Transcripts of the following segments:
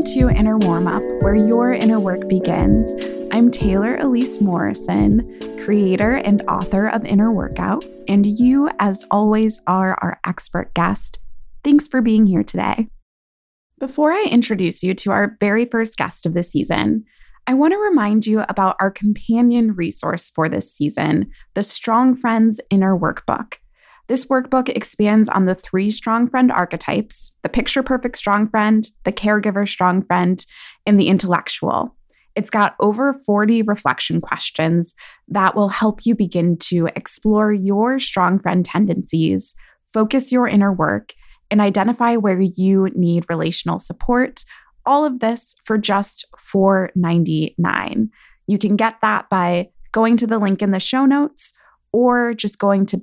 to Inner Warm Up, where your inner work begins. I'm Taylor Elise Morrison, creator and author of Inner Workout, and you, as always, are our expert guest. Thanks for being here today. Before I introduce you to our very first guest of the season, I want to remind you about our companion resource for this season, the Strong Friends Inner Workbook. This workbook expands on the 3 strong friend archetypes: the picture-perfect strong friend, the caregiver strong friend, and the intellectual. It's got over 40 reflection questions that will help you begin to explore your strong friend tendencies, focus your inner work, and identify where you need relational support. All of this for just $4.99. You can get that by going to the link in the show notes or just going to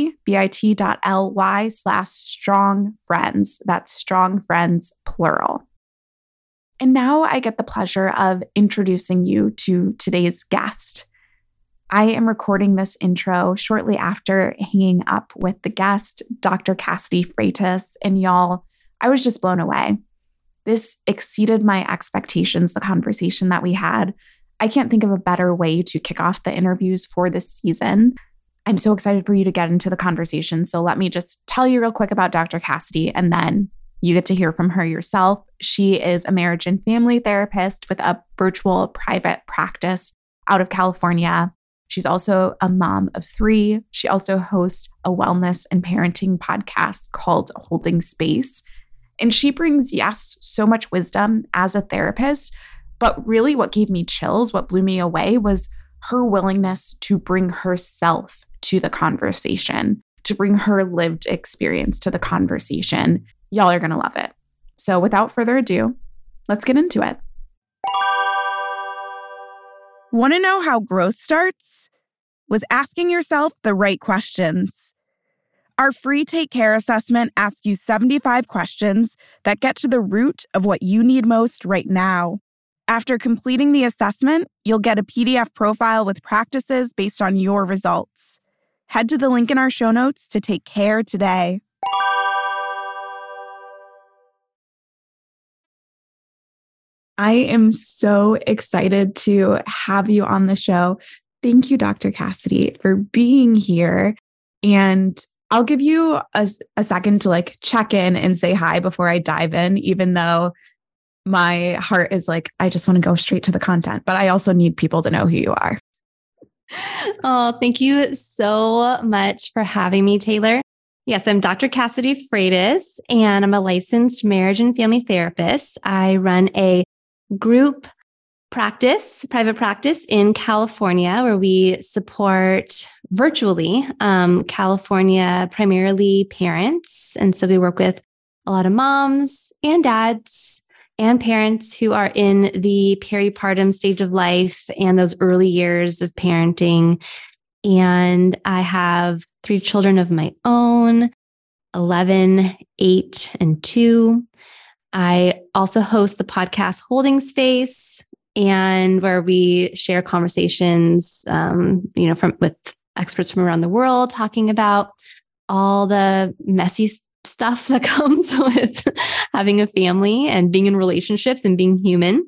bit.ly/strongfriends. That's strong friends, plural. And now I get the pleasure of introducing you to today's guest. I am recording this intro shortly after hanging up with the guest, Dr. Cassidy Freitas, and y'all, I was just blown away. This exceeded my expectations, the conversation that we had. I can't think of a better way to kick off the interviews for this season. I'm so excited for you to get into the conversation. So let me just tell you real quick about Dr. Cassidy, and then you get to hear from her yourself. She is a marriage and family therapist with a virtual private practice out of California. She's also a mom of 3. She also hosts a wellness and parenting podcast called Holding Space. And she brings, yes, so much wisdom as a therapist, but really what gave me chills, what blew me away, was her willingness to bring herself to the conversation, to bring her lived experience to the conversation. Y'all are going to love it. So without further ado, let's get into it. Want to know how growth starts? With asking yourself the right questions. Our free Take Care assessment asks you 75 questions that get to the root of what you need most right now. After completing the assessment, you'll get a PDF profile with practices based on your results. Head to the link in our show notes to take care today. I am so excited to have you on the show. Thank you, Dr. Cassidy, for being here. And I'll give you a second to check in and say hi before I dive in, even though my heart is I just want to go straight to the content, but I also need people to know who you are. Oh, thank you so much for having me, Taylor. Yes, I'm Dr. Cassidy Freitas, and I'm a licensed marriage and family therapist. I run a group practice, private practice in California, where we support virtually California, primarily parents. And so we work with a lot of moms and dads and parents who are in the peripartum stage of life and those early years of parenting. And I have 3 children of my own, 11, 8, and 2. I also host the podcast Holding Space, and where we share conversations, with experts from around the world, talking about all the messy stuff that comes with having a family and being in relationships and being human.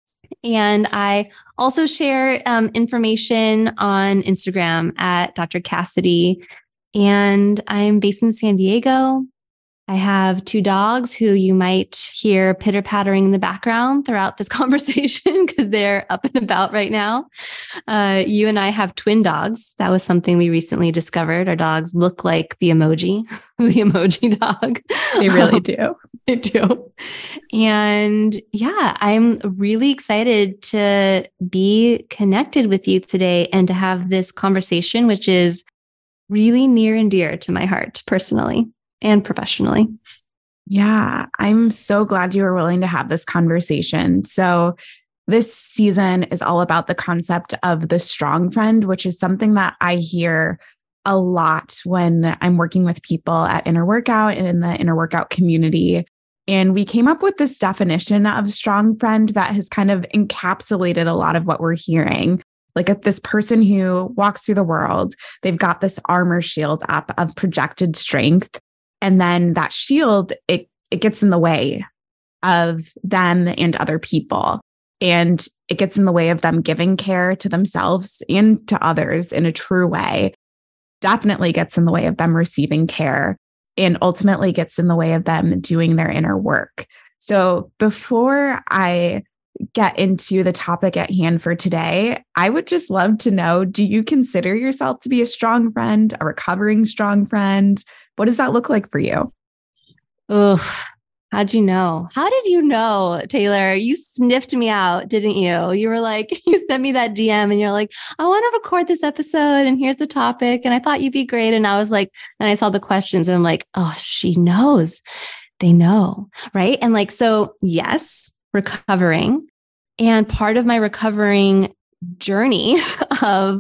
And I also share information on Instagram at Dr. Cassidy. And I'm based in San Diego. I have 2 dogs who you might hear pitter-pattering in the background throughout this conversation because they're up and about right now. You and I have twin dogs. That was something we recently discovered. Our dogs look like the emoji, the emoji dog. They really do. They do. And yeah, I'm really excited to be connected with you today and to have this conversation, which is really near and dear to my heart personally and professionally. Yeah, I'm so glad you were willing to have this conversation. So this season is all about the concept of the strong friend, which is something that I hear a lot when I'm working with people at Inner Workout and in the Inner Workout community. And we came up with this definition of strong friend that has kind of encapsulated a lot of what we're hearing. This person who walks through the world, they've got this armor shield up of projected strength. And then that shield, it gets in the way of them and other people. And it gets in the way of them giving care to themselves and to others in a true way. Definitely gets in the way of them receiving care, and ultimately gets in the way of them doing their inner work. So before I get into the topic at hand for today, I would just love to know, do you consider yourself to be a strong friend, a recovering strong friend? What does that look like for you? Ugh. How'd you know? How did you know, Taylor? You sniffed me out, didn't you? You were like, you sent me that DM and you're like, I want to record this episode and here's the topic. And I thought you'd be great. And I was like, and I saw the questions and I'm like, oh, she knows. They know. Right. And like, so yes, recovering. And part of my recovering journey of,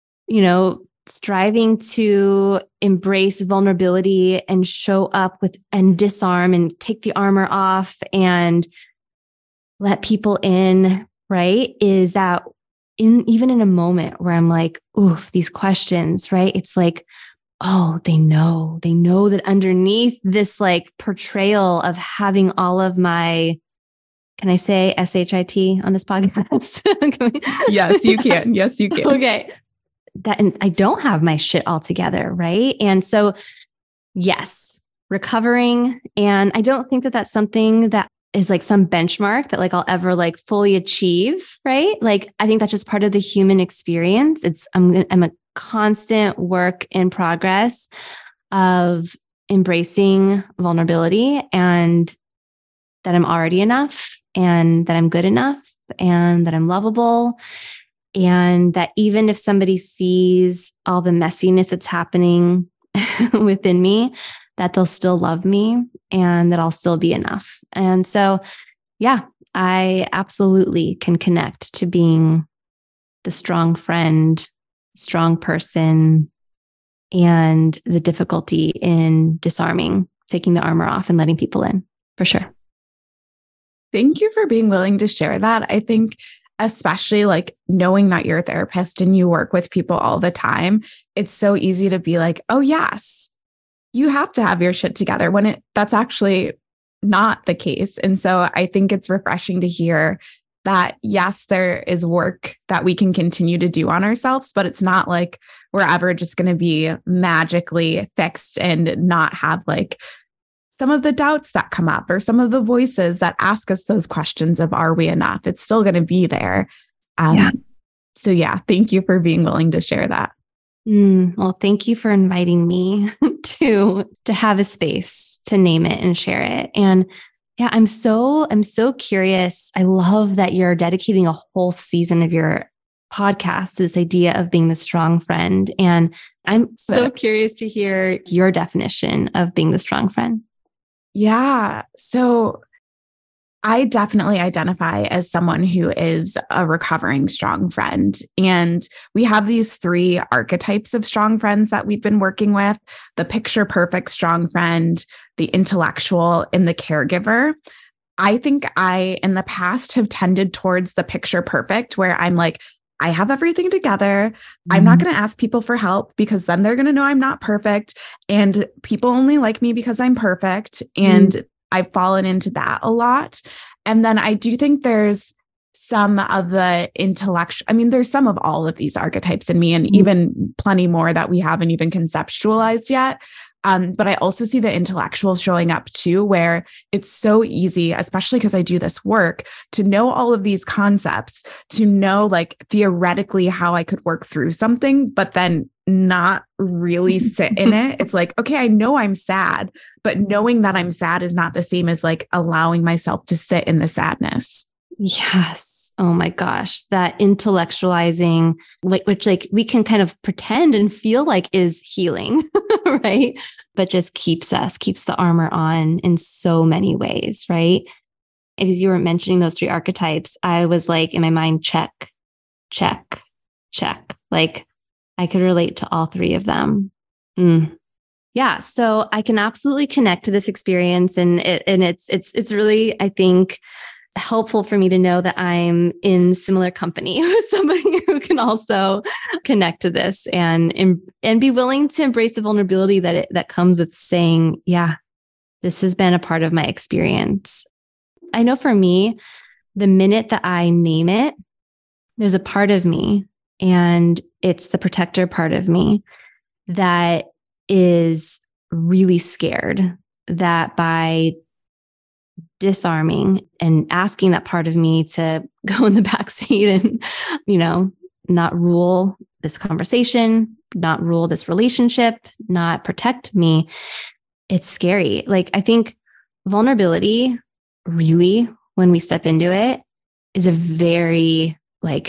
striving to embrace vulnerability and show up with and disarm and take the armor off and let people in, right? Is that even in a moment where I'm like, oof, these questions, right? It's like, oh, they know that underneath this like portrayal of having all of my, can I say SHIT on this podcast? Yes, you can. Yes, you can. Okay. And I don't have my shit all together. Right. And so, yes, recovering. And I don't think that that's something that is like some benchmark that like I'll ever like fully achieve. Right. Like, I think that's just part of the human experience. I'm a constant work in progress of embracing vulnerability and that I'm already enough and that I'm good enough and that I'm lovable. And that even if somebody sees all the messiness that's happening within me, that they'll still love me and that I'll still be enough. And so, yeah, I absolutely can connect to being the strong friend, strong person, and the difficulty in disarming, taking the armor off and letting people in, for sure. Thank you for being willing to share that. I think especially like knowing that you're a therapist and you work with people all the time, it's so easy to be like, oh yes, you have to have your shit together when that's actually not the case. And so I think it's refreshing to hear that, yes, there is work that we can continue to do on ourselves, but it's not like we're ever just going to be magically fixed and not have like some of the doubts that come up or some of the voices that ask us those questions of, are we enough? It's still going to be there. So yeah, thank you for being willing to share that. Well, thank you for inviting me to have a space to name it and share it. And yeah, I'm so curious. I love that you're dedicating a whole season of your podcast to this idea of being the strong friend. And I'm so curious to hear your definition of being the strong friend. Yeah. So I definitely identify as someone who is a recovering strong friend. And we have these 3 archetypes of strong friends that we've been working with: the picture perfect strong friend, the intellectual, and the caregiver. I think I, in the past, have tended towards the picture perfect, where I'm like, I have everything together. I'm not going to ask people for help because then they're going to know I'm not perfect. And people only like me because I'm perfect. And I've fallen into that a lot. And then I do think there's some of the intellectual, there's some of all of these archetypes in me and even plenty more that we haven't even conceptualized yet. But I also see the intellectual showing up too, where it's so easy, especially because I do this work, to know all of these concepts, to know like theoretically how I could work through something, but then not really sit in it. It's like, okay, I know I'm sad, but knowing that I'm sad is not the same as like allowing myself to sit in the sadness. Yes. Oh my gosh. That intellectualizing, which like we can kind of pretend and feel like is healing, right? But just keeps the armor on in so many ways, right? As you were mentioning those 3 archetypes, I was like in my mind, check. Like I could relate to all 3 of them. Yeah. So I can absolutely connect to this experience. And it's really, I think, helpful for me to know that I'm in similar company with somebody who can also connect to this and be willing to embrace the vulnerability that comes with saying, yeah, this has been a part of my experience. I know for me, the minute that I name it, there's a part of me, and it's the protector part of me that is really scared that by disarming and asking that part of me to go in the backseat and, not rule this conversation, not rule this relationship, not protect me, it's scary. Like, I think vulnerability really, when we step into it, is a very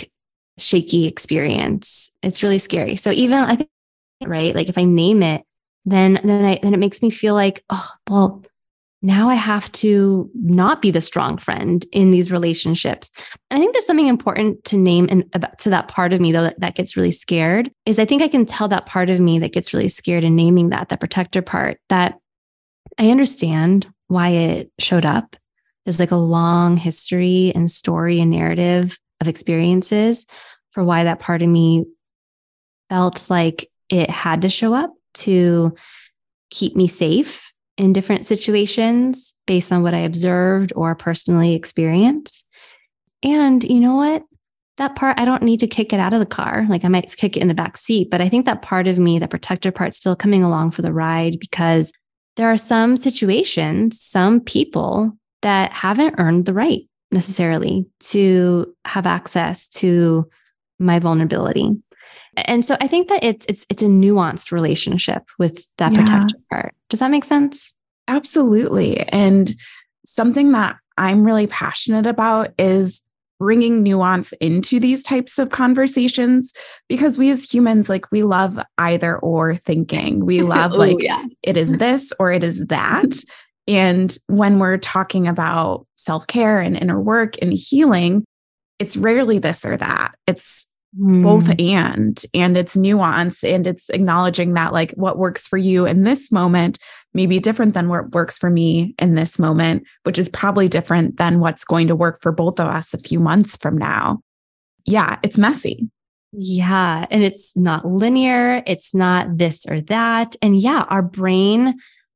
shaky experience. It's really scary. So even I think, right, like if I name it, then it makes me feel like, oh, well, now I have to not be the strong friend in these relationships. And I think there's something important to name to that part of me, though, that gets really scared, is I think I can tell that part of me that gets really scared in naming that protector part, that I understand why it showed up. There's a long history and story and narrative of experiences for why that part of me felt like it had to show up to keep me safe in different situations based on what I observed or personally experienced. And you know what? That part, I don't need to kick it out of the car. I might kick it in the back seat, but I think that part of me, that protector part, still coming along for the ride, because there are some situations, some people that haven't earned the right necessarily to have access to my vulnerability. And so I think that it's a nuanced relationship with that protector part. Does that make sense? Absolutely. And something that I'm really passionate about is bringing nuance into these types of conversations, because we as humans, we love either or thinking. We love it is this or it is that. And when we're talking about self-care and inner work and healing, it's rarely this or that. It's both and it's nuance, and it's acknowledging that what works for you in this moment may be different than what works for me in this moment, which is probably different than what's going to work for both of us a few months from now. Yeah, it's messy. Yeah. And it's not linear. It's not this or that. And yeah, our brain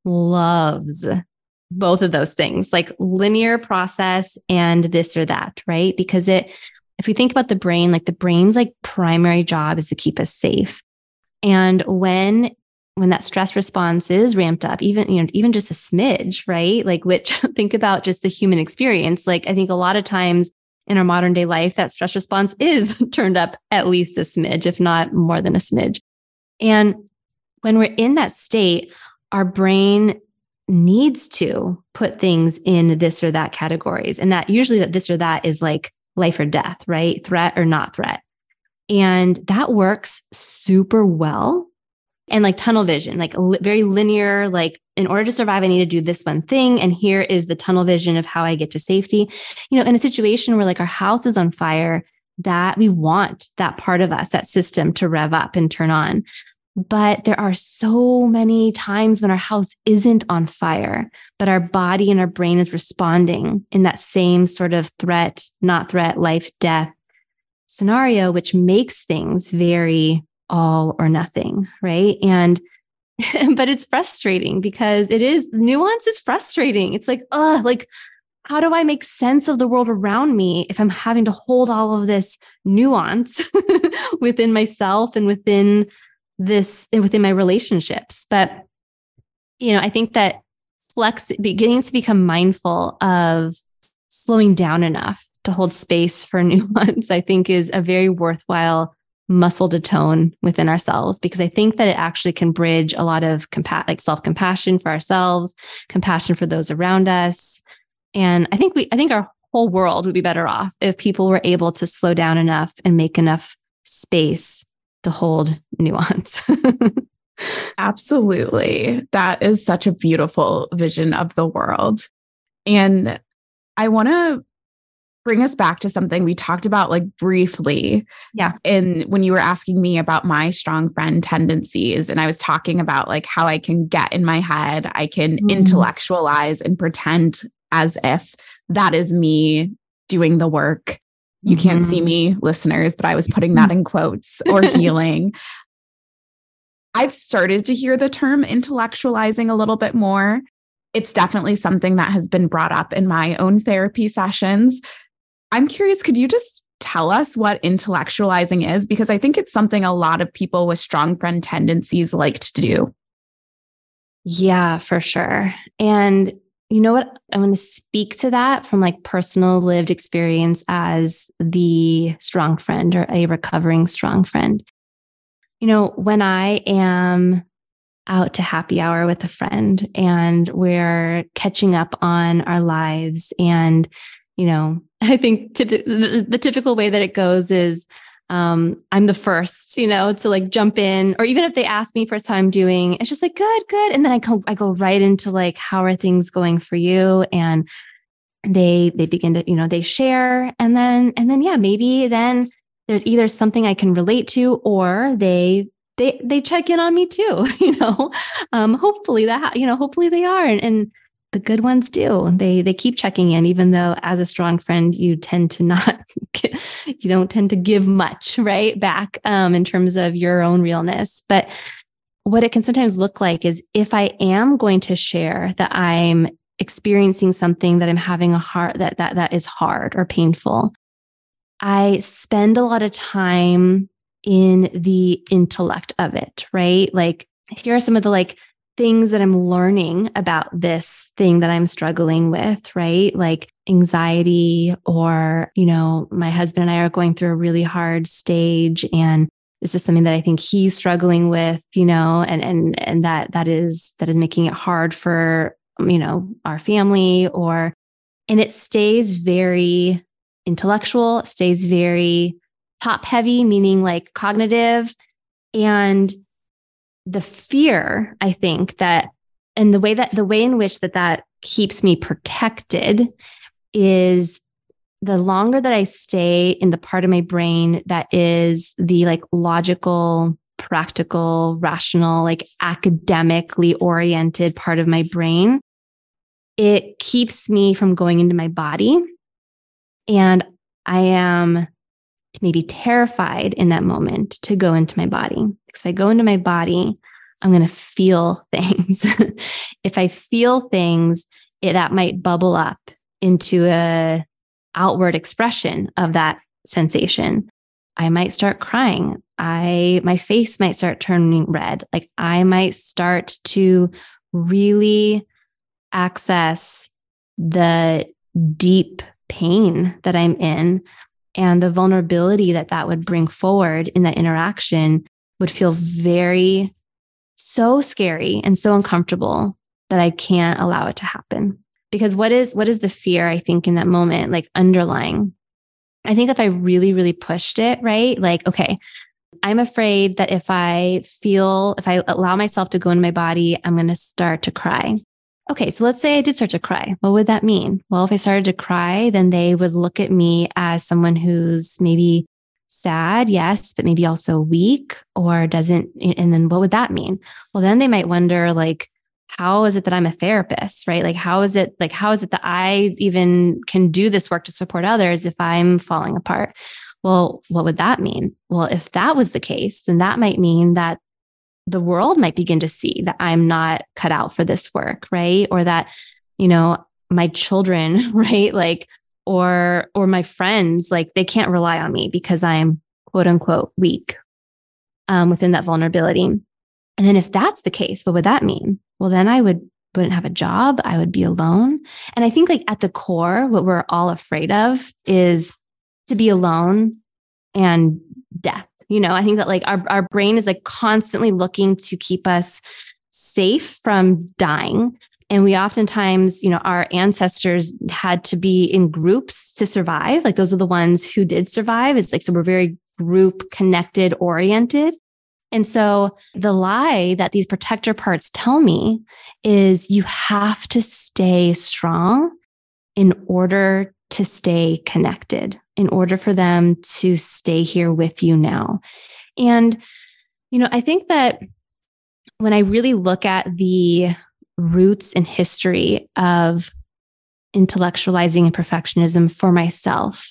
loves both of those things, linear process and this or that, right? Because if we think about the brain, the brain's primary job is to keep us safe. And when that stress response is ramped up, even just a smidge, right? Which think about just the human experience. I think a lot of times in our modern day life, that stress response is turned up at least a smidge, if not more than a smidge. And when we're in that state, our brain needs to put things in this or that categories. And that usually that this or that is life or death, right? Threat or not threat. And that works super well. And tunnel vision, very linear, in order to survive, I need to do this one thing. And here is the tunnel vision of how I get to safety. In a situation where our house is on fire, that we want that part of us, that system, to rev up and turn on. But there are so many times when our house isn't on fire, but our body and our brain is responding in that same sort of threat, not threat, life, death scenario, which makes things very all or nothing, right? And, but it's frustrating because nuance is frustrating. It's how do I make sense of the world around me if I'm having to hold all of this nuance within myself and within my relationships? But, I think that beginning to become mindful of slowing down enough to hold space for nuance, I think is a very worthwhile muscle to tone within ourselves, because I think that it actually can bridge a lot of self-compassion for ourselves, compassion for those around us. And I think our whole world would be better off if people were able to slow down enough and make enough space to hold nuance. Absolutely. That is such a beautiful vision of the world. And I want to bring us back to something we talked about briefly. Yeah. And when you were asking me about my strong friend tendencies, and I was talking about how I can get in my head, I can intellectualize and pretend as if that is me doing the work. You can't see me, listeners, but I was putting that in quotes, or healing. I've started to hear the term intellectualizing a little bit more. It's definitely something that has been brought up in my own therapy sessions. I'm curious, could you just tell us what intellectualizing is? Because I think it's something a lot of people with strong friend tendencies like to do. Yeah, for sure. And you know what? I'm going to speak to that from like personal lived experience as the strong friend or a recovering strong friend. You know, when I am out to happy hour with a friend and we're catching up on our lives, and, you know, I think the typical way that it goes is I'm the first, to like jump in, or even if they ask me first how I'm doing, it's just like, good. And then I go right into like, how are things going for you? And they begin to, they share. And then, yeah, maybe then there's either something I can relate to, or they check in on me too, hopefully hopefully they are. And the good ones do. They keep checking in, even though as a strong friend, you tend to not, you don't tend to give much, right, back in terms of your own realness. But what it can sometimes look like is if I am going to share that I'm experiencing something that I'm having that is hard or painful, I spend a lot of time in the intellect of it, right? Like, here are some of the like things that I'm learning about this thing that I'm struggling with, right? Like anxiety, or, my husband and I are going through a really hard stage, and this is something that I think he's struggling with, and that is making it hard for, our family, and it stays very intellectual, stays very top heavy, meaning like cognitive. And the fear, I think that, and the way in which that keeps me protected is the longer that I stay in the part of my brain that is the like logical, practical, rational, like academically oriented part of my brain, it keeps me from going into my body. And I am maybe terrified in that moment to go into my body. Because if I go into my body, I'm going to feel things. If I feel things, that might bubble up into a outward expression of that sensation. I might start crying. My face might start turning red. Like I might start to really access the deep pain that I'm in, and the vulnerability that would bring forward in that interaction would feel so scary and so uncomfortable that I can't allow it to happen. Because what is the fear, I think, in that moment, like underlying? I think if I really, really pushed it, right? Like, okay, I'm afraid that if I allow myself to go into my body, I'm going to start to cry. Okay, so let's say I did start to cry. What would that mean? Well, if I started to cry, then they would look at me as someone who's maybe sad, yes, but maybe also weak or doesn't. And then what would that mean? Well, then they might wonder, like, how is it that I'm a therapist, right? Like, how is it that I even can do this work to support others if I'm falling apart? Well, what would that mean? Well, if that was the case, then that might mean that the world might begin to see that I'm not cut out for this work, right? Or that, my children, right? Like, or my friends, like they can't rely on me because I'm quote unquote weak within that vulnerability. And then if that's the case, what would that mean? Well, then I wouldn't have a job. I would be alone. And I think like at the core, what we're all afraid of is to be alone and death. I think that like our brain is like constantly looking to keep us safe from dying. And we oftentimes, our ancestors had to be in groups to survive. Like those are the ones who did survive. It's like, so we're very group connected oriented. And so the lie that these protector parts tell me is you have to stay strong in order to stay connected, in order for them to stay here with you now. And, I think that when I really look at the roots and history of intellectualizing and perfectionism for myself,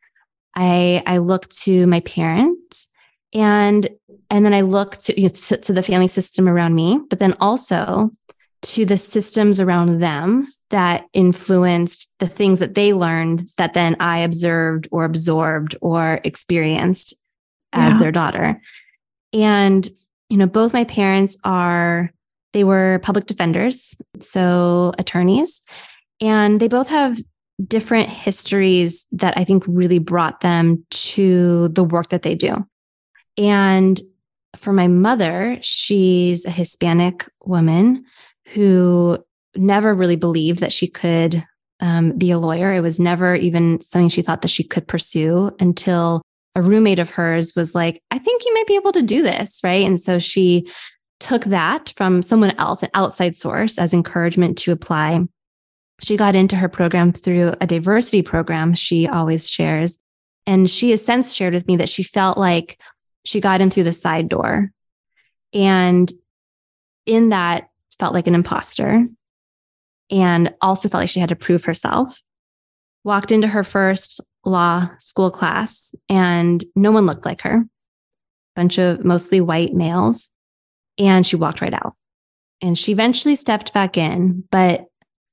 I look to my parents, and then I look to the family system around me, but then also to the systems around them that influenced the things that they learned that then I observed or absorbed or experienced as their daughter. And, both my parents they were public defenders, so attorneys, and they both have different histories that I think really brought them to the work that they do. And for my mother, she's a Hispanic woman who never really believed that she could be a lawyer. It was never even something she thought that she could pursue until a roommate of hers was like, I think you might be able to do this, right? And so she took that from someone else, an outside source, as encouragement to apply. She got into her program through a diversity program she always shares. And she has since shared with me that she felt like she got in through the side door. And in that, felt like an imposter and also felt like she had to prove herself. Walked into her first law school class and no one looked like her. Bunch of mostly white males. And she walked right out. And she eventually stepped back in. But,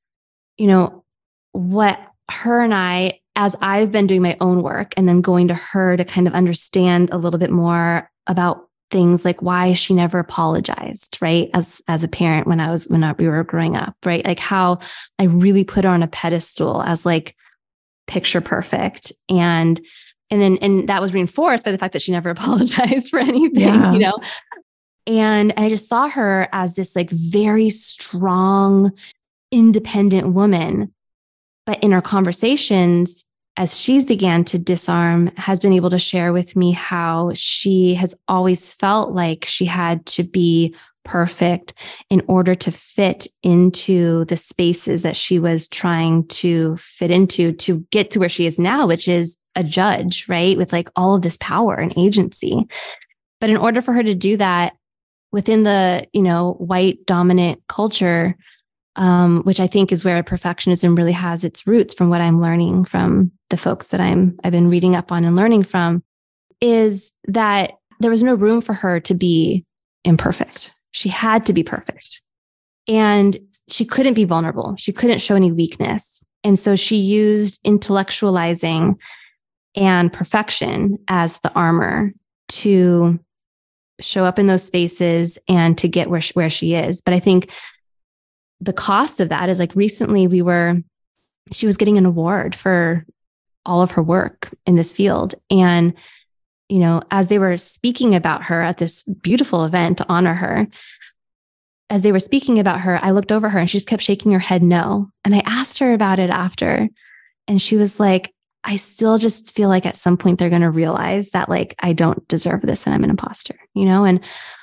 what her and I, as I've been doing my own work and then going to her to kind of understand a little bit more about things like why she never apologized, right? As a parent when we were growing up, right? Like how I really put her on a pedestal as like picture perfect. And that was reinforced by the fact that she never apologized for anything, And I just saw her as this like very strong, independent woman. But in our conversations, as she's began to disarm, has been able to share with me how she has always felt like she had to be perfect in order to fit into the spaces that she was trying to fit into to get to where she is now, which is a judge, right? With like all of this power and agency. But in order for her to do that within the, white dominant culture, which I think is where perfectionism really has its roots from what I'm learning from the folks that I've been reading up on and learning from, is that there was no room for her to be imperfect. She had to be perfect. And she couldn't be vulnerable. She couldn't show any weakness. And so she used intellectualizing and perfection as the armor to show up in those spaces and to get where she is. But I think the cost of that is like recently she was getting an award for all of her work in this field. And, as they were speaking about her at this beautiful event to honor her, as they were speaking about her, I looked over her and she just kept shaking her head no. And I asked her about it after. And she was like, I still just feel like at some point they're going to realize that like, I don't deserve this and I'm an imposter, And,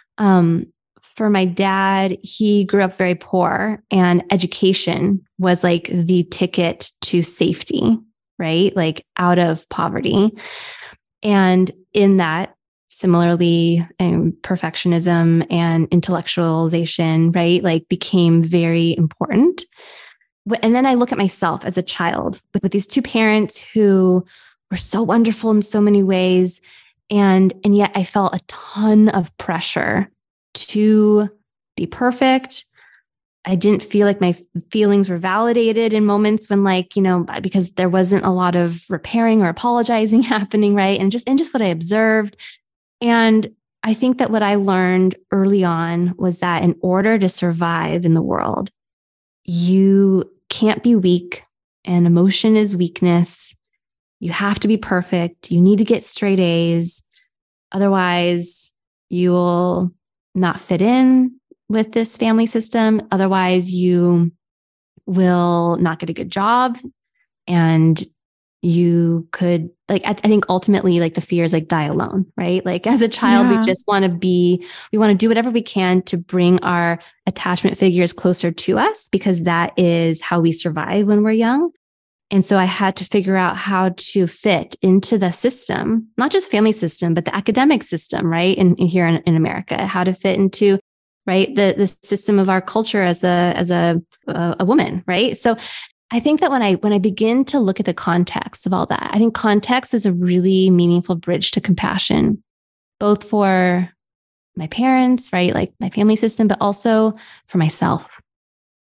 for my dad, he grew up very poor and education was like the ticket to safety, right? Like out of poverty. And in that, similarly, perfectionism and intellectualization, right? Like became very important. And then I look at myself as a child with these two parents who were so wonderful in so many ways. And yet I felt a ton of pressure to be perfect. I didn't feel like my feelings were validated in moments when because there wasn't a lot of repairing or apologizing happening, right? And just what I observed. And I think that what I learned early on was that in order to survive in the world, you can't be weak and emotion is weakness. You have to be perfect. You need to get straight A's. Otherwise, you'll not fit in with this family system. Otherwise, you will not get a good job. And you could I think ultimately the fear is die alone, right? Like as a child, we just want to do whatever we can to bring our attachment figures closer to us because that is how we survive when we're young. And so I had to figure out how to fit into the system, not just family system, but the academic system, right? And here in America, how to fit into, right, the system of our culture as a woman, right? So I think that when I begin to look at the context of all that, I think context is a really meaningful bridge to compassion, both for my parents, right? Like my family system, but also for myself.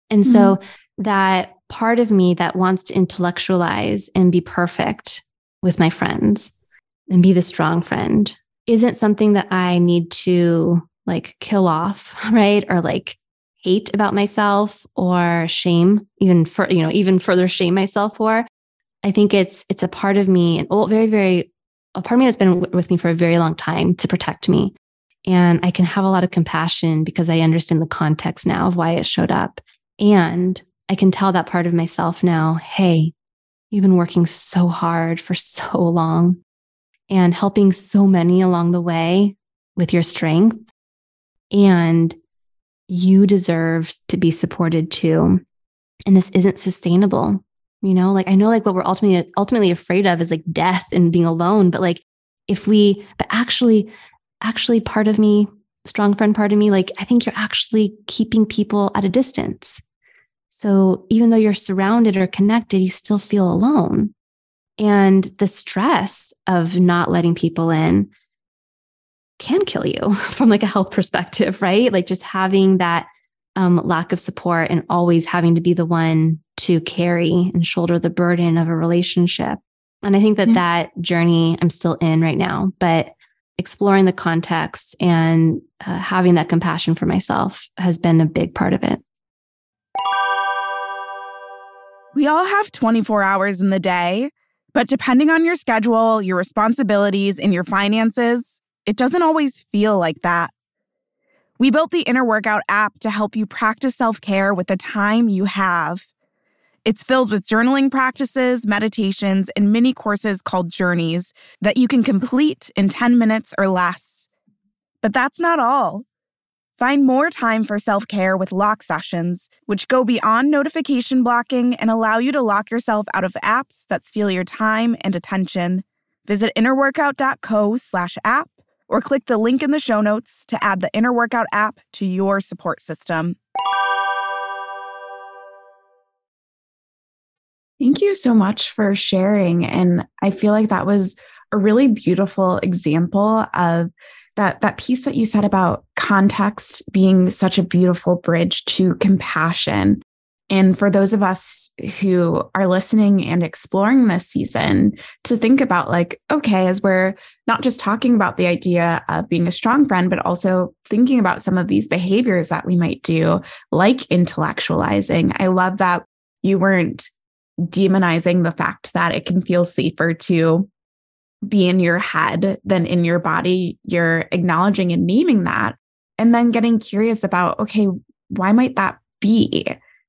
And so that part of me that wants to intellectualize and be perfect with my friends and be the strong friend isn't something that I need to like kill off, right? Or like hate about myself or shame, even further shame myself for. I think it's a part of me, a part of me that's been with me for a very long time to protect me. And I can have a lot of compassion because I understand the context now of why it showed up. And I can tell that part of myself now, hey, you've been working so hard for so long and helping so many along the way with your strength. And you deserve to be supported too. And this isn't sustainable. You know, like I know like what we're ultimately afraid of is like death and being alone. But like but actually part of me, strong friend part of me, like I think you're actually keeping people at a distance. So even though you're surrounded or connected, you still feel alone. And the stress of not letting people in can kill you from like a health perspective, right? Like just having that lack of support and always having to be the one to carry and shoulder the burden of a relationship. And I think that journey I'm still in right now, but exploring the context and having that compassion for myself has been a big part of it. We all have 24 hours in the day, but depending on your schedule, your responsibilities, and your finances, it doesn't always feel like that. We built the Inner Workout app to help you practice self-care with the time you have. It's filled with journaling practices, meditations, and mini courses called Journeys that you can complete in 10 minutes or less. But that's not all. Find more time for self-care with lock sessions, which go beyond notification blocking and allow you to lock yourself out of apps that steal your time and attention. Visit innerworkout.co/app or click the link in the show notes to add the Inner Workout app to your support system. Thank you so much for sharing. And I feel like that was a really beautiful example of that piece that you said about context being such a beautiful bridge to compassion. And for those of us who are listening and exploring this season, to think about like, okay, as we're not just talking about the idea of being a strong friend, but also thinking about some of these behaviors that we might do, like intellectualizing. I love that you weren't demonizing the fact that it can feel safer to be in your head than in your body. You're acknowledging and naming that, and then getting curious about, okay, why might that be?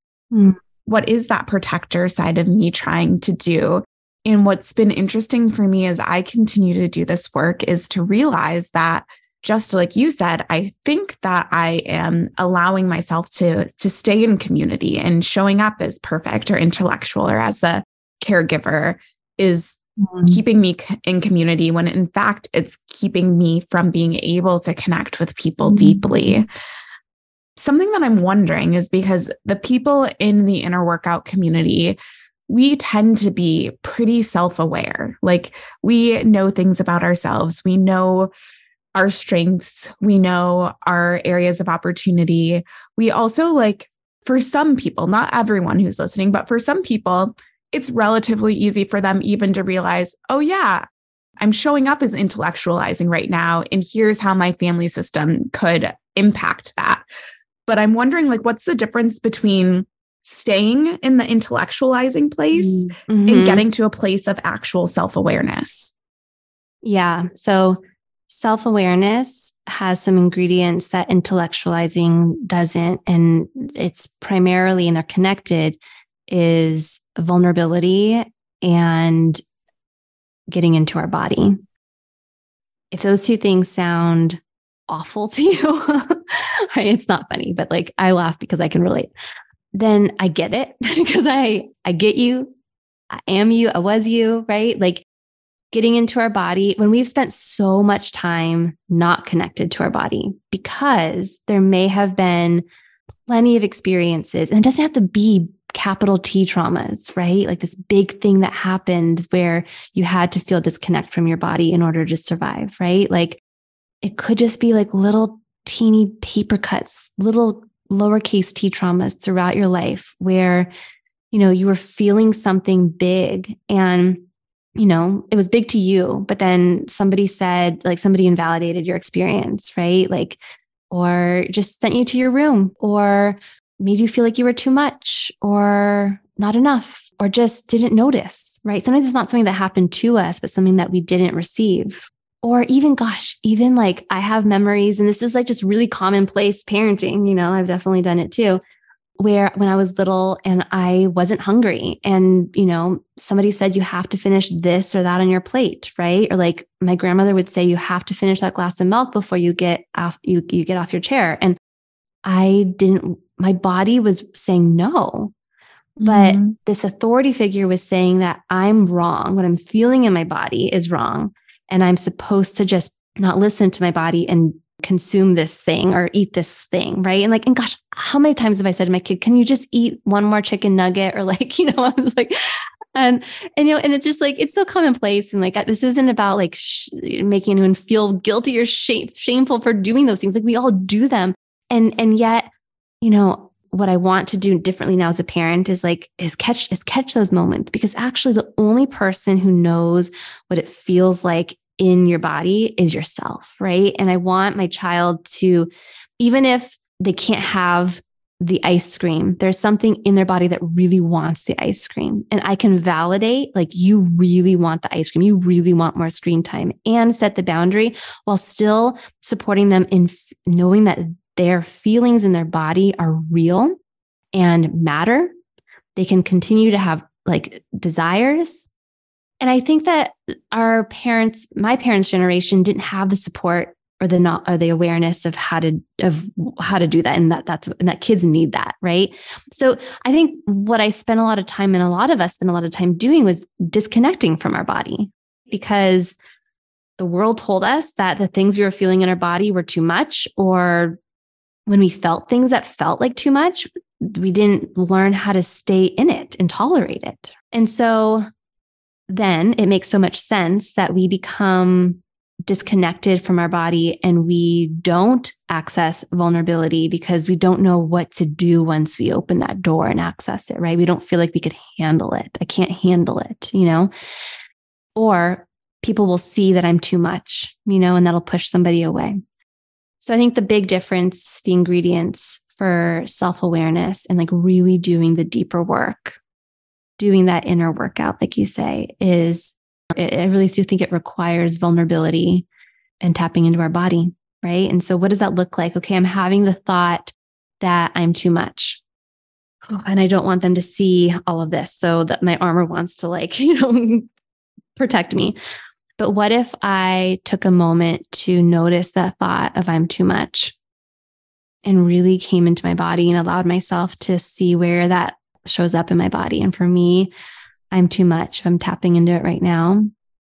What is that protector side of me trying to do? And what's been interesting for me as I continue to do this work is to realize that, just like you said, I think that I am allowing myself to stay in community, and showing up as perfect or intellectual or as the caregiver is keeping me in community, when in fact it's keeping me from being able to connect with people deeply. Something that I'm wondering is, because the people in the Inner Workout community, we tend to be pretty self-aware. Like we know things about ourselves. We know our strengths. We know our areas of opportunity. We also, like, for some people, not everyone who's listening, but for some people, it's relatively easy for them even to realize, oh yeah, I'm showing up as intellectualizing right now, and here's how my family system could impact that. But I'm wondering, like, what's the difference between staying in the intellectualizing place and getting to a place of actual self-awareness? Yeah. So self-awareness has some ingredients that intellectualizing doesn't. And it's primarily, and they're connected, is vulnerability and getting into our body. If those two things sound awful to you, it's not funny, but like I laugh because I can relate. Then I get it, because I get you. I am you. I was you, right? Like getting into our body when we've spent so much time not connected to our body, because there may have been plenty of experiences, and it doesn't have to be capital T traumas, right? Like this big thing that happened where you had to feel disconnect from your body in order to survive, right? Like it could just be like little teeny paper cuts, little lowercase t traumas throughout your life where, you were feeling something big and, it was big to you, but then somebody said, like somebody invalidated your experience, right? Like, or just sent you to your room or made you feel like you were too much or not enough or just didn't notice, right? Sometimes it's not something that happened to us, but something that we didn't receive. Or even like I have memories, and this is like just really commonplace parenting, I've definitely done it too, where when I was little and I wasn't hungry and, somebody said you have to finish this or that on your plate, right? Or like my grandmother would say, you have to finish that glass of milk before you get off, you get off your chair. And my body was saying no, but this authority figure was saying that I'm wrong. What I'm feeling in my body is wrong. And I'm supposed to just not listen to my body and consume this thing or eat this thing. Right. And gosh, how many times have I said to my kid, can you just eat one more chicken nugget? Or like, I was like, and it's just like, it's so commonplace. And like, this isn't about like making anyone feel guilty or shameful for doing those things. Like we all do them. And yet, what I want to do differently now as a parent is catch those moments, because actually the only person who knows what it feels like in your body is yourself, right? And I want my child to, even if they can't have the ice cream, there's something in their body that really wants the ice cream. And I can validate, like, you really want the ice cream. You really want more screen time, and set the boundary while still supporting them in knowing that their feelings in their body are real and matter. They can continue to have like desires. And I think that my parents' generation didn't have the support or the awareness of how to do that. And that kids need that. Right. So I think what I spent a lot of time, and a lot of us spent a lot of time doing, was disconnecting from our body, because the world told us that the things we were feeling in our body were too much, or when we felt things that felt like too much, we didn't learn how to stay in it and tolerate it. And so then it makes so much sense that we become disconnected from our body and we don't access vulnerability because we don't know what to do once we open that door and access it, right? We don't feel like we could handle it. I can't handle it, or people will see that I'm too much, and that'll push somebody away. So I think the big difference, the ingredients for self-awareness and like really doing the deeper work, doing that inner workout, like you say, is I really do think it requires vulnerability and tapping into our body, right? And so what does that look like? Okay, I'm having the thought that I'm too much. And I don't want them to see all of this, so that my armor wants to protect me. But what if I took a moment to notice that thought of I'm too much and really came into my body and allowed myself to see where that shows up in my body? And for me, I'm too much. If I'm tapping into it right now,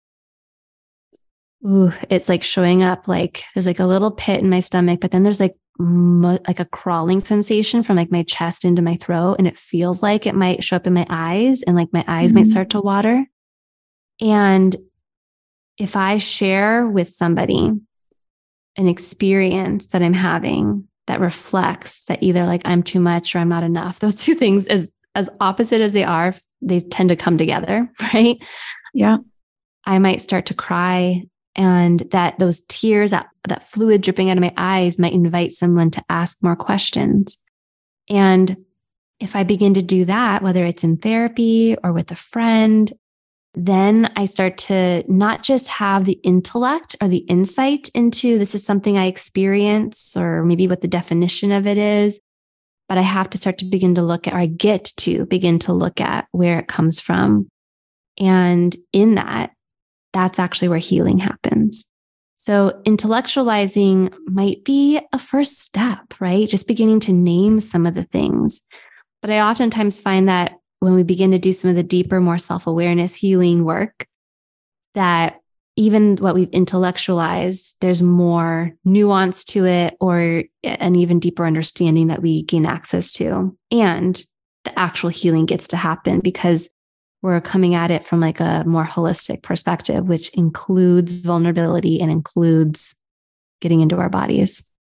it's like showing up like there's like a little pit in my stomach, but then there's like a crawling sensation from like my chest into my throat. And it feels like it might show up in my eyes, and like my eyes might start to water. And if I share with somebody an experience that I'm having that reflects that either like I'm too much or I'm not enough, those two things, as opposite as they are, they tend to come together, right? Yeah. I might start to cry, and that those tears, that fluid dripping out of my eyes might invite someone to ask more questions. And if I begin to do that, whether it's in therapy or with a friend, then I start to not just have the intellect or the insight into this is something I experience, or maybe what the definition of it is, but I have to start to begin to look at, or I get to begin to look at where it comes from. And in that's actually where healing happens. So intellectualizing might be a first step, right? Just beginning to name some of the things. But I oftentimes find that when we begin to do some of the deeper, more self-awareness healing work, that even what we've intellectualized, there's more nuance to it, or an even deeper understanding that we gain access to. And the actual healing gets to happen because we're coming at it from like a more holistic perspective, which includes vulnerability and includes getting into our bodies.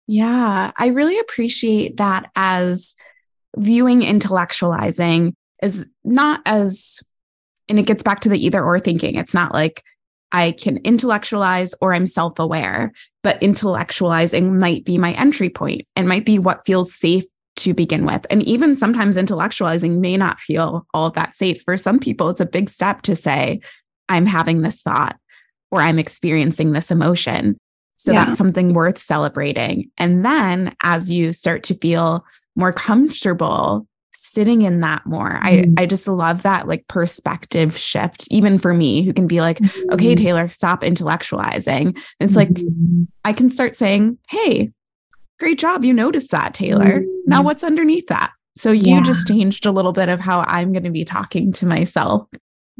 Yeah, I really appreciate that as viewing intellectualizing is not as, and it gets back to the either or thinking. It's not like I can intellectualize or I'm self aware, but intellectualizing might be my entry point and might be what feels safe to begin with. And even sometimes intellectualizing may not feel all of that safe. For some people, it's a big step to say, I'm having this thought or I'm experiencing this emotion. So Yeah. that's something worth celebrating. And then as you start to feel more comfortable sitting in that more, I just love that like perspective shift, even for me, who can be like, okay, Taylor, stop intellectualizing. And it's like, I can start saying, hey, great job. You noticed that, Taylor. Now what's underneath that? So you just changed a little bit of how I'm going to be talking to myself.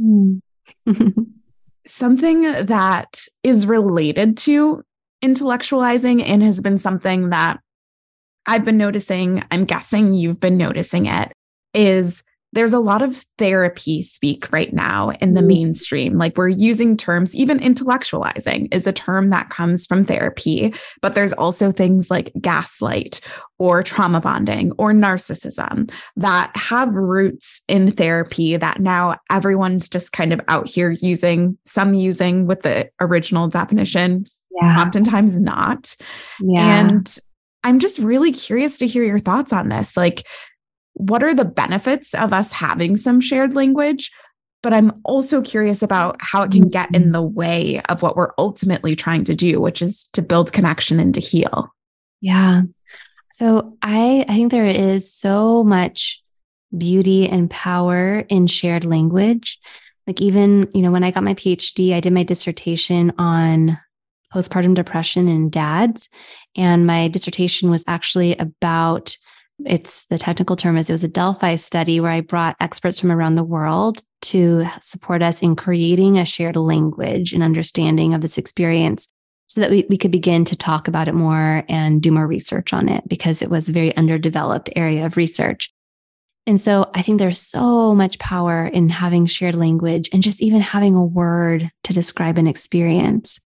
Something that is related to intellectualizing and has been something that I've been noticing, I'm guessing you've been noticing it, is there's a lot of therapy speak right now in the mainstream. Like we're using terms, even intellectualizing is a term that comes from therapy, but there's also things like gaslight or trauma bonding or narcissism that have roots in therapy that now everyone's just kind of out here using, some using with the original definition, oftentimes not. And I'm just really curious to hear your thoughts on this. Like, what are the benefits of us having some shared language? But I'm also curious about how it can get in the way of what we're ultimately trying to do, which is to build connection and to heal. Yeah. So I think there is so much beauty and power in shared language. Like even, when I got my PhD, I did my dissertation on postpartum depression in dads. And my dissertation was actually about, the technical term is, it was a Delphi study where I brought experts from around the world to support us in creating a shared language and understanding of this experience so that we could begin to talk about it more and do more research on it, because it was a very underdeveloped area of research. And so I think there's so much power in having shared language and just even having a word to describe an experience.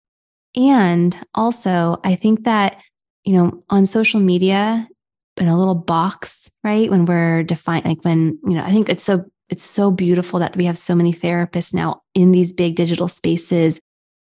And also, I think that, on social media, in a little box, right? When we're defined, like when, I think it's so beautiful that we have so many therapists now in these big digital spaces,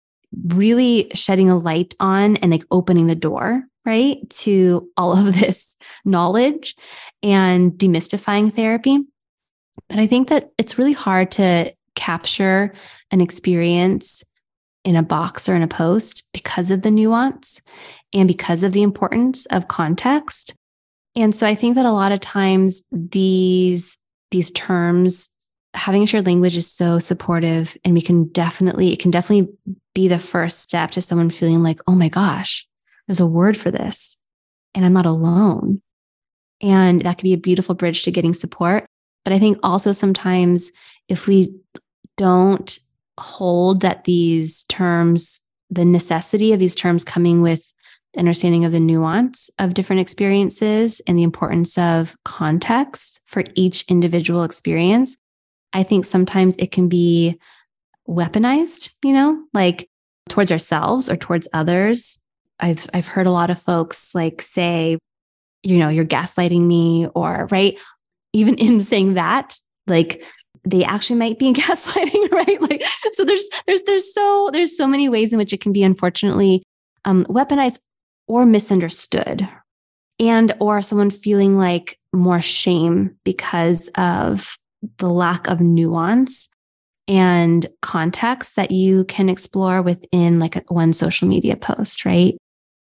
really shedding a light on and like opening the door, right, to all of this knowledge and demystifying therapy. But I think that it's really hard to capture an experience in a box or in a post because of the nuance and because of the importance of context. And so I think that a lot of times these terms, having a shared language is so supportive, and it can definitely be the first step to someone feeling like, oh my gosh, there's a word for this and I'm not alone. And that could be a beautiful bridge to getting support. But I think also sometimes if we don't hold that these terms, the necessity of these terms coming with understanding of the nuance of different experiences and the importance of context for each individual experience, I think sometimes it can be weaponized, like towards ourselves or towards others. I've heard a lot of folks like say, you're gaslighting me, or right. Even in saying that, like they actually might be gaslighting, right? Like, so there's so many ways in which it can be unfortunately weaponized or misunderstood, and or someone feeling like more shame because of the lack of nuance and context that you can explore within like one social media post, right?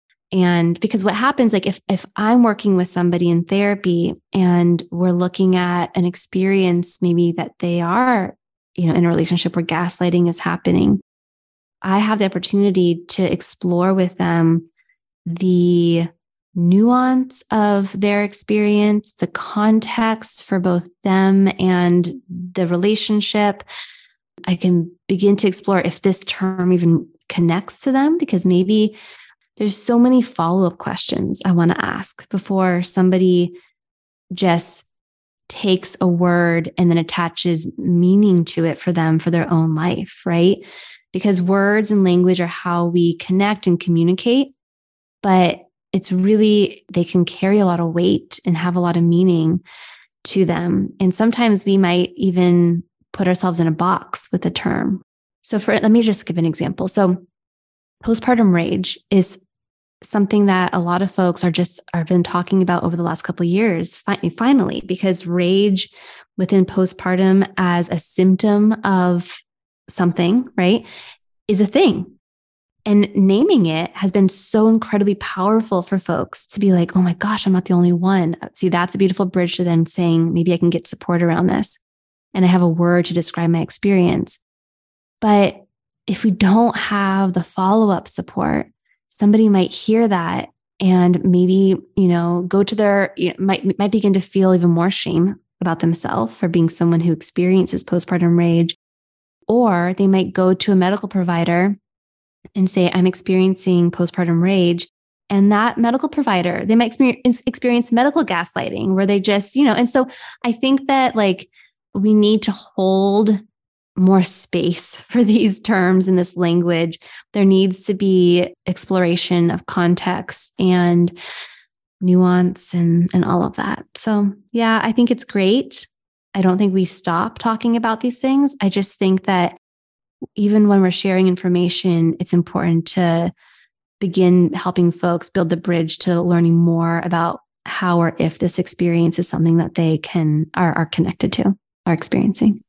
And because what happens, like if I'm working with somebody in therapy and we're looking at an experience, maybe that they are, in a relationship where gaslighting is happening, I have the opportunity to explore with them the nuance of their experience, the context for both them and the relationship. I can begin to explore if this term even connects to them, because maybe there's so many follow-up questions I want to ask before somebody just takes a word and then attaches meaning to it for them for their own life, right? Because words and language are how we connect and communicate. But it's really, they can carry a lot of weight and have a lot of meaning to them. And sometimes we might even put ourselves in a box with a term. So let me just give an example. So postpartum rage is something that a lot of folks are been talking about over the last couple of years, finally, because rage within postpartum as a symptom of something, right, is a thing. And naming it has been so incredibly powerful for folks to be like, oh my gosh, I'm not the only one. See, that's a beautiful bridge to then saying, maybe I can get support around this. And I have a word to describe my experience. But if we don't have the follow-up support, somebody might hear that and maybe, go to might begin to feel even more shame about themselves for being someone who experiences postpartum rage. Or they might go to a medical provider and say, I'm experiencing postpartum rage. And that medical provider, they might experience medical gaslighting where they just, and so I think that we need to hold more space for these terms in this language. There needs to be exploration of context and nuance and all of that. So yeah, I think it's great. I don't think we stop talking about these things. I just think that even when we're sharing information, it's important to begin helping folks build the bridge to learning more about how or if this experience is something that they are connected to, are experiencing.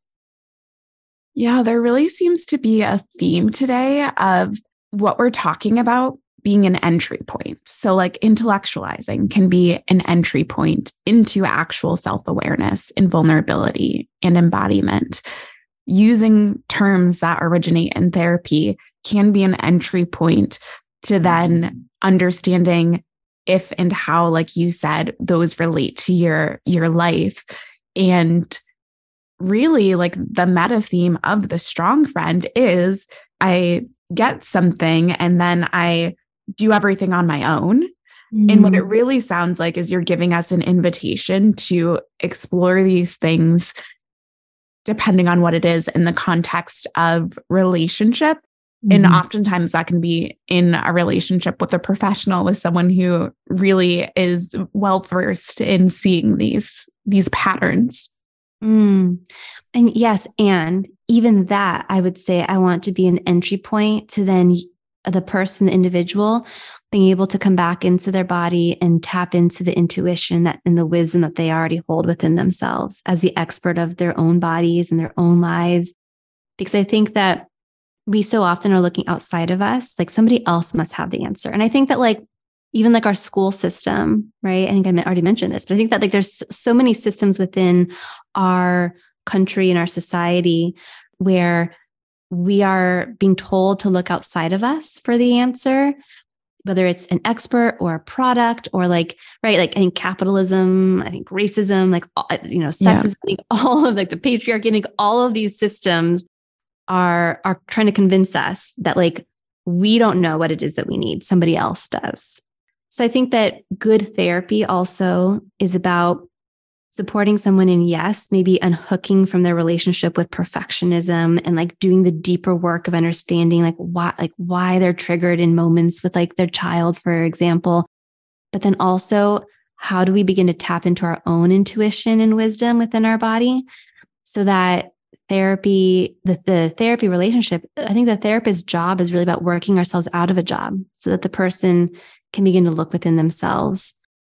Yeah, there really seems to be a theme today of what we're talking about being an entry point. So intellectualizing can be an entry point into actual self-awareness and vulnerability and embodiment. Using terms that originate in therapy can be an entry point to then understanding if and how, like you said, those relate to your life. And really, the meta theme of the strong friend is I get something and then I do everything on my own. And what it really sounds like is you're giving us an invitation to explore these things depending on what it is in the context of relationship. And oftentimes that can be in a relationship with a professional, with someone who really is well-versed in seeing these patterns. And yes, and even that, I would say I want to be an entry point to then the person, the individual, being able to come back into their body and tap into the intuition and the wisdom that they already hold within themselves as the expert of their own bodies and their own lives. Because I think that we so often are looking outside of us, somebody else must have the answer. And I think that even our school system, right? I think I already mentioned this, but I think that there's so many systems within our country and our society where we are being told to look outside of us for the answer, whether it's an expert or a product or right, I think capitalism, I think racism, sexism, all of the patriarchy, I think all of these systems are trying to convince us that we don't know what it is that we need. Somebody else does. So I think that good therapy also is about supporting someone in, yes, maybe unhooking from their relationship with perfectionism and doing the deeper work of understanding why they're triggered in moments with their child, for example. But then also, how do we begin to tap into our own intuition and wisdom within our body so that therapy, the therapy relationship, I think the therapist's job is really about working ourselves out of a job so that the person can begin to look within themselves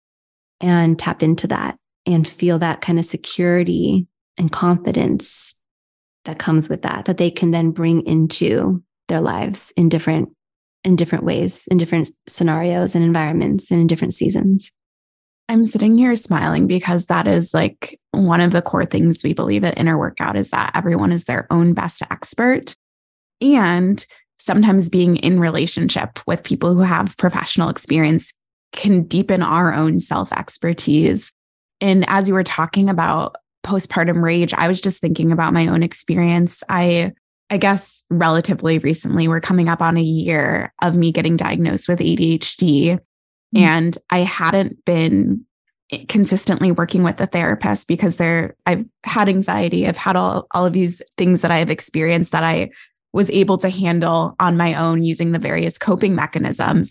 and tap into that and feel that kind of security and confidence that comes with that they can then bring into their lives in different ways, in different scenarios and environments and in different seasons. I'm sitting here smiling because that is one of the core things we believe at Inner Workout is that everyone is their own best expert. And sometimes being in relationship with people who have professional experience can deepen our own self-expertise. And as you were talking about postpartum rage, I was just thinking about my own experience. I guess relatively recently, we're coming up on a year of me getting diagnosed with ADHD. And I hadn't been consistently working with a therapist because I've had anxiety. I've had all of these things that I have experienced that I was able to handle on my own using the various coping mechanisms.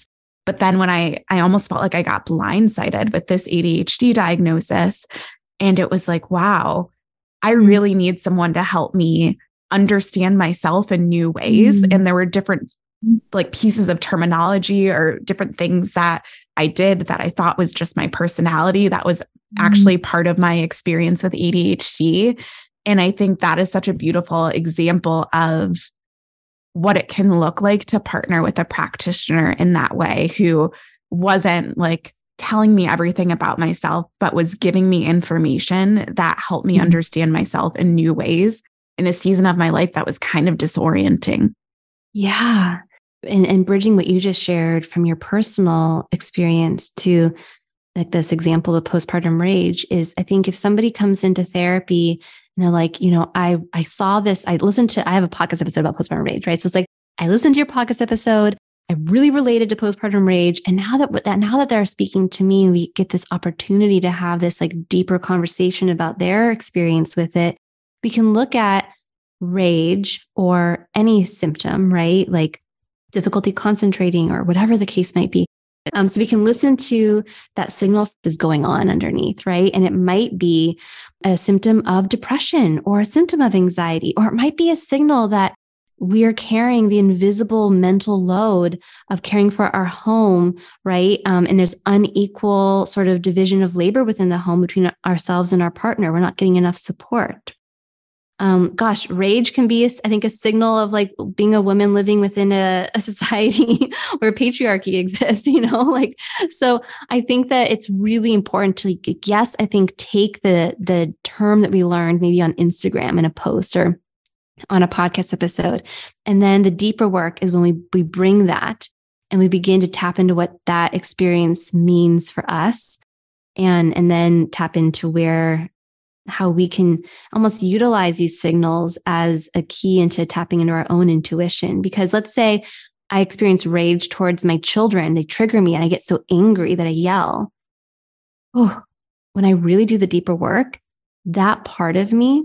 But then when I almost felt like I got blindsided with this ADHD diagnosis, and it was like, wow, I really need someone to help me understand myself in new ways. And there were different like pieces of terminology or different things that I did that I thought was just my personality that was actually part of my experience with ADHD. And I think that is such a beautiful example of what it can look like to partner with a practitioner in that way, who wasn't like telling me everything about myself, but was giving me information that helped me understand myself in new ways in a season of my life that was kind of disorienting. Yeah. And bridging what you just shared from your personal experience to like this example of postpartum rage is, I think if somebody comes into therapy and they're like, I saw this, I have a podcast episode about postpartum rage, right? So it's like, I listened to your podcast episode. I really related to postpartum rage. And now that they're speaking to me and we get this opportunity to have this like deeper conversation about their experience with it, we can look at rage or any symptom, right? Like difficulty concentrating or whatever the case might be. So we can listen to that signal that is going on underneath, right? And it might be a symptom of depression or a symptom of anxiety, or it might be a signal that we are carrying the invisible mental load of caring for our home, right? And there's unequal sort of division of labor within the home between ourselves and our partner. We're not getting enough support. Rage can be, I think, a signal of like being a woman living within a society where patriarchy exists, so I think that it's really important to, yes, I think take the term that we learned maybe on Instagram in a post or on a podcast episode. And then the deeper work is when we bring that and we begin to tap into what that experience means for us and then tap into how we can almost utilize these signals as a key into tapping into our own intuition. Because let's say I experience rage towards my children, they trigger me and I get so angry that I yell. Oh, when I really do the deeper work, that part of me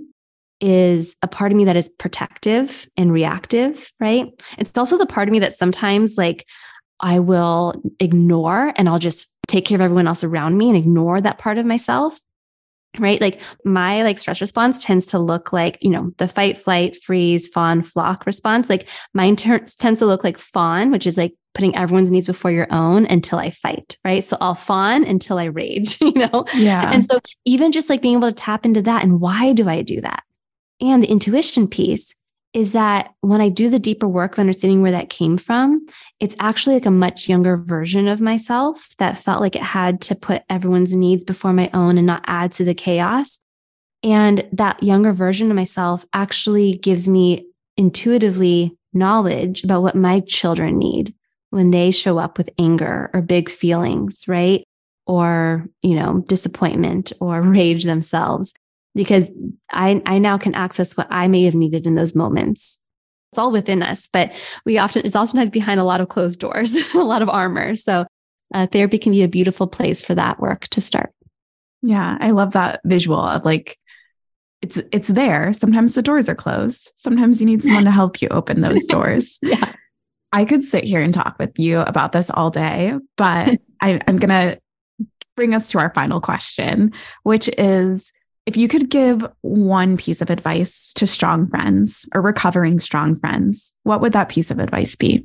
is a part of me that is protective and reactive, right? It's also the part of me that sometimes like I will ignore and I'll just take care of everyone else around me and ignore that part of myself. Right? Like my like stress response tends to look like, the fight, flight, freeze, fawn, flock response. Like mine tends to look like fawn, which is like putting everyone's needs before your own until I fight. Right. So I'll fawn until I rage, Yeah. And so even just like being able to tap into that and why do I do that? And the intuition piece is that when I do the deeper work of understanding where that came from, it's actually like a much younger version of myself that felt like it had to put everyone's needs before my own and not add to the chaos. And that younger version of myself actually gives me intuitively knowledge about what my children need when they show up with anger or big feelings, right? Or, disappointment or rage themselves. Because I now can access what I may have needed in those moments. It's all within us, but it's oftentimes behind a lot of closed doors, a lot of armor. So therapy can be a beautiful place for that work to start. Yeah, I love that visual of like, it's there. Sometimes the doors are closed. Sometimes you need someone to help you open those doors. Yeah. I could sit here and talk with you about this all day, but I'm going to bring us to our final question, which is, if you could give one piece of advice to strong friends or recovering strong friends, what would that piece of advice be?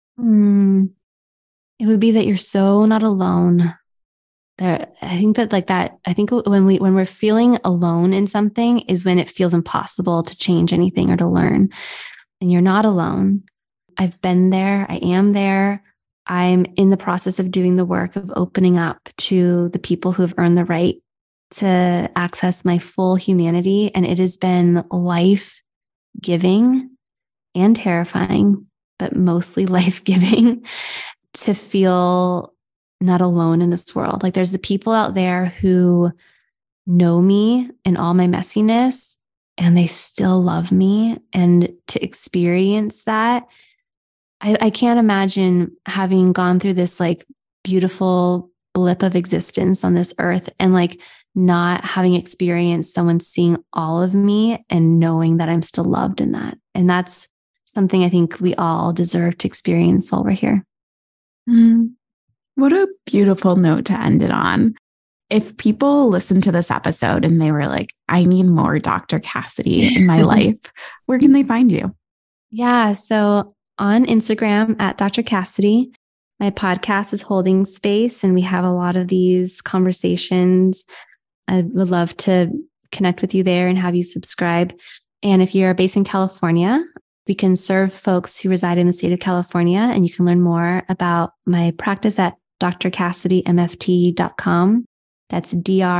It would be that you're so not alone. I think when we're feeling alone in something is when it feels impossible to change anything or to learn. And you're not alone. I've been there. I am there. I'm in the process of doing the work of opening up to the people who have earned the right to access my full humanity. And it has been life-giving and terrifying, but mostly life-giving to feel not alone in this world. Like there's the people out there who know me and all my messiness, and they still love me. And to experience that, I can't imagine having gone through this like beautiful blip of existence on this earth and like not having experienced someone seeing all of me and knowing that I'm still loved in that. And that's something I think we all deserve to experience while we're here. What a beautiful note to end it on. If people listen to this episode and they were like, I need more Dr. Cassidy in my life, where can they find you? Yeah. So on Instagram at Dr. Cassidy, my podcast is Holding Space, and we have a lot of these conversations. I would love to connect with you there and have you subscribe. And if you're based in California, we can serve folks who reside in the state of California, and you can learn more about my practice at drcassidymft.com. That's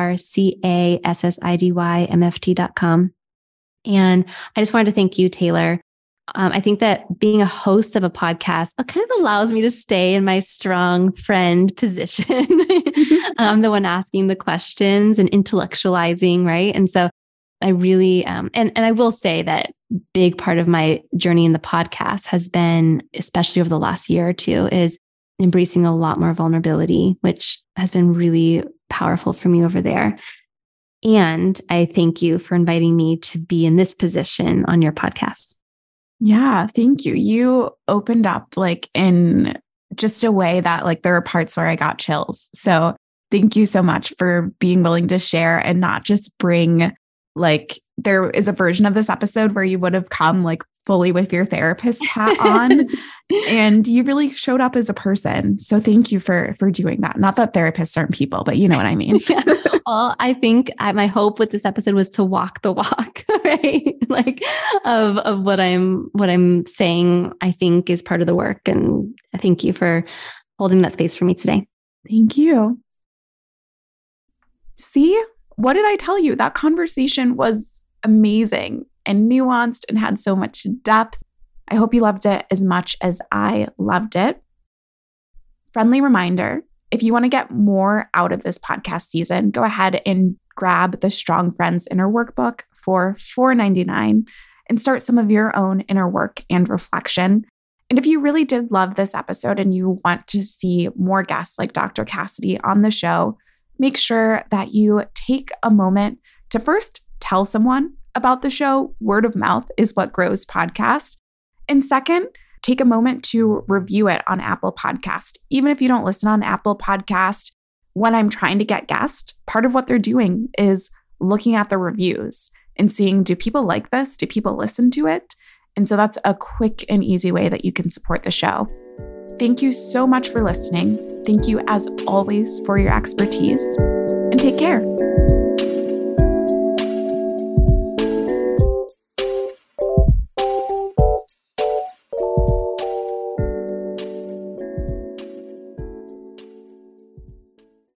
drcassidymft.com. And I just wanted to thank you, Taylor. I think that being a host of a podcast kind of allows me to stay in my strong friend position. I'm the one asking the questions and intellectualizing, right? And so I really, and I will say that big part of my journey in the podcast has been, especially over the last year or two, is embracing a lot more vulnerability, which has been really powerful for me over there. And I thank you for inviting me to be in this position on your podcast. Yeah, thank you. You opened up like in just a way that like there were parts where I got chills. So thank you so much for being willing to share and not just bring like, there is a version of this episode where you would have come like fully with your therapist hat on and you really showed up as a person. So thank you for doing that. Not that therapists aren't people, but you know what I mean. Yeah. Well, I think my hope with this episode was to walk the walk, right? Like of what I'm saying, I think is part of the work. And I thank you for holding that space for me today. Thank you. See, what did I tell you? That conversation was amazing and nuanced and had so much depth. I hope you loved it as much as I loved it. Friendly reminder, if you want to get more out of this podcast season, go ahead and grab the Strong Friends Inner Workbook for $4.99 and start some of your own inner work and reflection. And if you really did love this episode and you want to see more guests like Dr. Cassidy on the show, make sure that you take a moment to first tell someone about the show. Word of mouth is what grows podcasts. And second, take a moment to review it on Apple Podcast. Even if you don't listen on Apple Podcast, when I'm trying to get guests, part of what they're doing is looking at the reviews and seeing, do people like this? Do people listen to it? And so that's a quick and easy way that you can support the show. Thank you so much for listening. Thank you, as always, for your expertise, and take care.